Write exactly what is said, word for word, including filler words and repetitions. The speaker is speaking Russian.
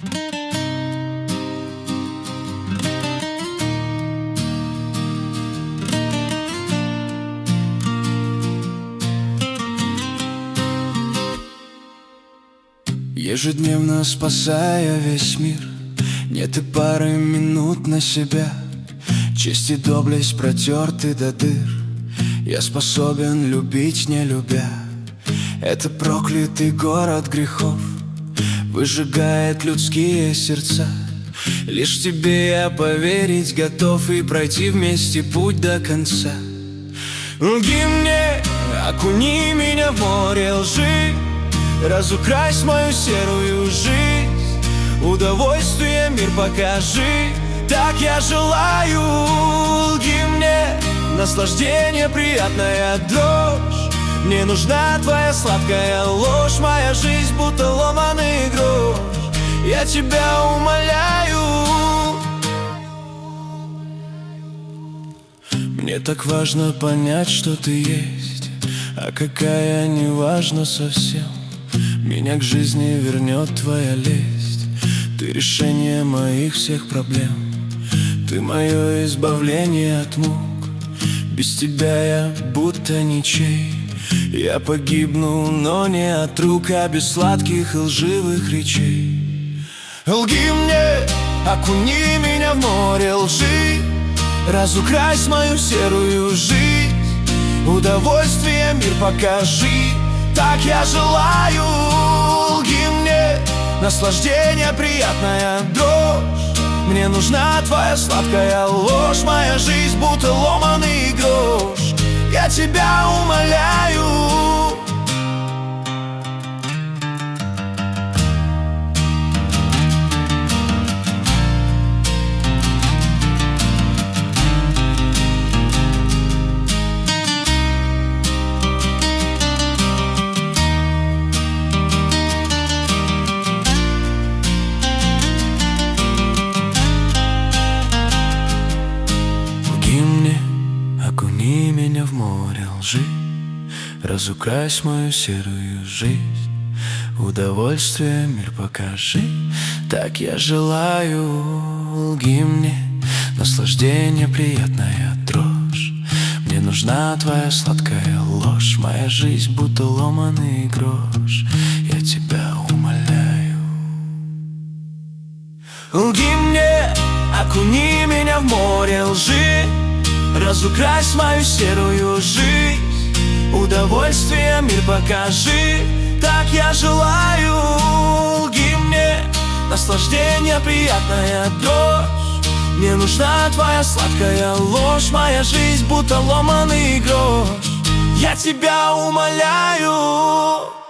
Ежедневно спасая весь мир, нет и пары минут на себя. Честь и доблесть протерты до дыр. Я способен любить, не любя. Это проклятый город грехов выжигает людские сердца. Лишь тебе я поверить готов и пройти вместе путь до конца. Лги мне, окуни меня в море лжи, разукрась мою серую жизнь, удовольствие мир покажи, так я желаю. Лги мне, наслаждение, приятная дрожь, мне нужна твоя сладкая ложь, моя жизнь будто ломаный грош, я тебя умоляю. Мне так важно понять, что ты есть, а какая не важно совсем. Меня к жизни вернет твоя лесть, ты решение моих всех проблем, ты мое избавление от мук. Без тебя я будто ничей, я погибну, но не от рук, а без сладких и лживых речей. Лги мне, окуни меня в море лжи, разукрась мою серую жизнь, удовольствие мир покажи, так я желаю. Лги мне, наслаждение, приятная дрожь, мне нужна твоя сладкая ложь, моя жизнь будто ломаный грош, я тебя умоляю. Окуни меня в море лжи, разукрась мою серую жизнь, удовольствие мир покажи, так я желаю. Лги мне, наслаждение, приятная дрожь, мне нужна твоя сладкая ложь, моя жизнь будто ломаный грош, я тебя умоляю. Лги мне, окуни меня в море лжи, разукрась мою серую жизнь, удовольствие мир покажи, так я желаю. Лги мне, наслаждение, приятная дрожь, мне нужна твоя сладкая ложь, моя жизнь будто ломаный грош, я тебя умоляю.